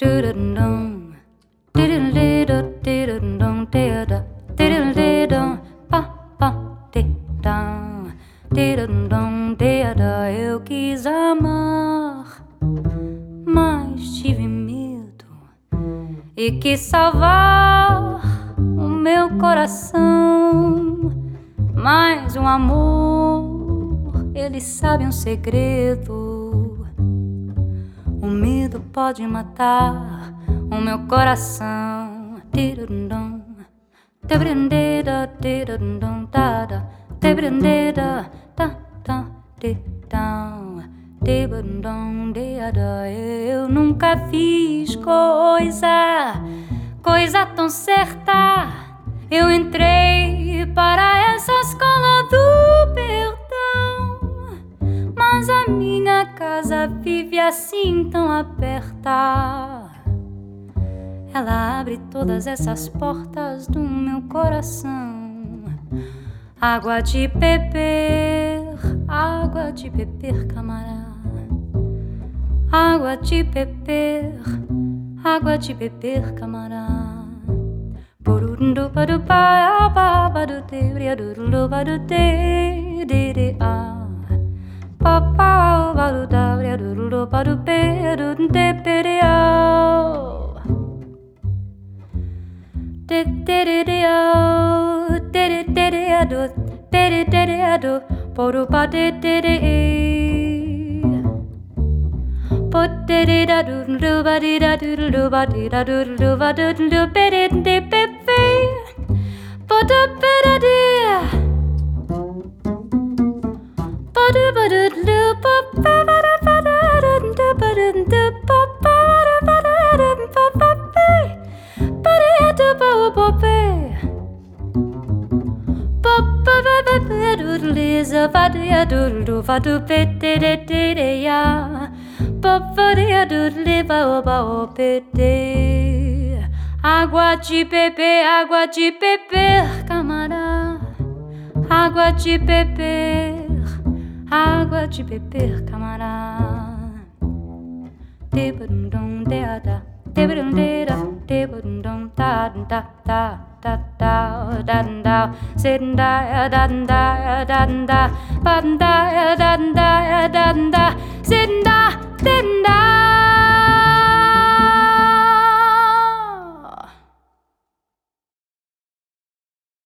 Do-do-dum, diddle-diddle-diddle-dum, diddle, diddle-diddle, pa-pa-di-dum, diddle-dum, diddle. Eu quis amar, mas tive medo e quis salvar o meu coração. Mas o amor, ele sabe um segredo. O medo pode matar o meu coração. Tidudum, tebrendeda, tidudum, tada, tebrendeda, ta ta tidão, tebendum, deada. Eu nunca fiz coisa tão certa. Eu entrei para essa escola do perdão, mas a minha casa vive assim tão aperta. Ela abre todas essas portas do meu coração. Água de beber, camarada. Água de beber, camarada. Burundu badu ba ba badu de riadu badu de a pa pa badu da riadu badu be de perio de ado poru ba de poteri da do ba di da do ba di da do ba do be de pepe poda pera de poda ba do pa pa ba da ba da do ba do pa pa ba da pa pa pe ba de ba bo pe pa pa ba ba do liza ba de do va do pe de ya. Água de beber, camarada. Água de beber, camarada. Debundum deada, debundum deada, debundum da da da da da da da, sitting da da da da da, button da da da da da, sitting da da da.